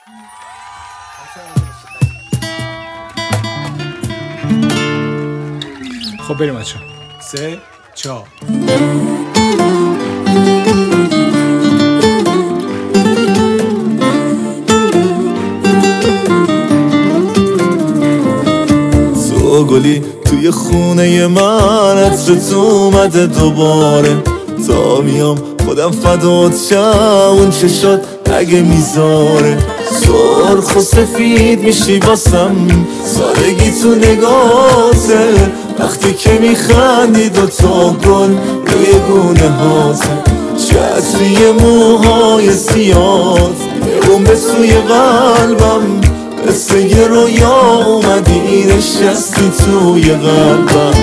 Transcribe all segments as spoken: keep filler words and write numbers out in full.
خب بریم بچه‌ها. سه چهار. تو گلی توی خونه من، عطر تو اومده دوباره. تا میام خودم فدات شم، اون چشات اگه میذاره. سرخ و سفید میشی واسم، سادگی تو نگاته. وقتی که میخندی دوتا گل روی گونه هاته. چتری موهای سیاد یه به سوی قلبم، مثل یه رویا اومدی نشستی توی قلبم.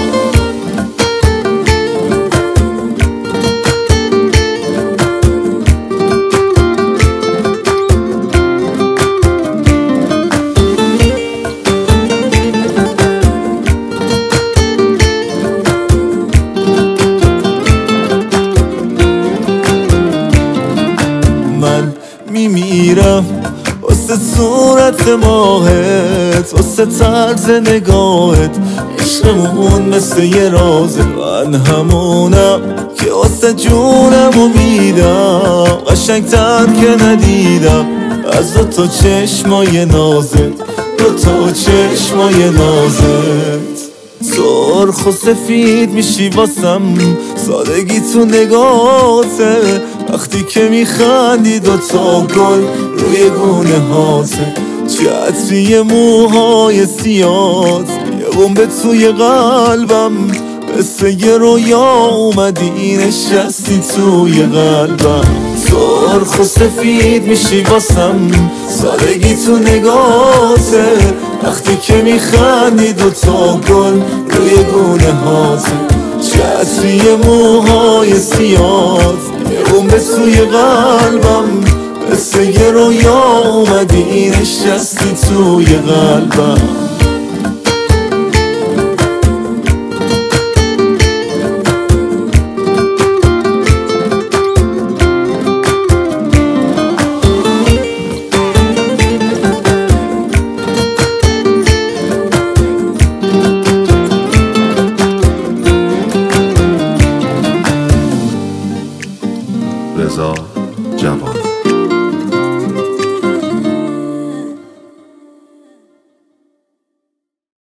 من میمیرم واسه صورت ماهت، واسه طرز نگاهت. عشقمون مثل یه رازه، من همونم که واسه جونمو میدم. قشنگ‌تر که ندیدم از دوتا چشمای نازت، دوتا چشمای نازت. سرخ و سفید میشی واسم، سادگی تو نگاهته. وقتی که میخندی دوتا گل روی گونه هاته. چتری موهای سیاد یه بمب توی قلبم، مثل یه رویا اومدی نشستی توی قلبم. سرخ و سفید میشی واسم، سادگی تو نگاهته. وقتی که میخندی دوتا گل روی گونه هاته. چتری موهای سیاد یه بمب توی قلبم، مثل یه رویا اومدی نشستی توی قلبم.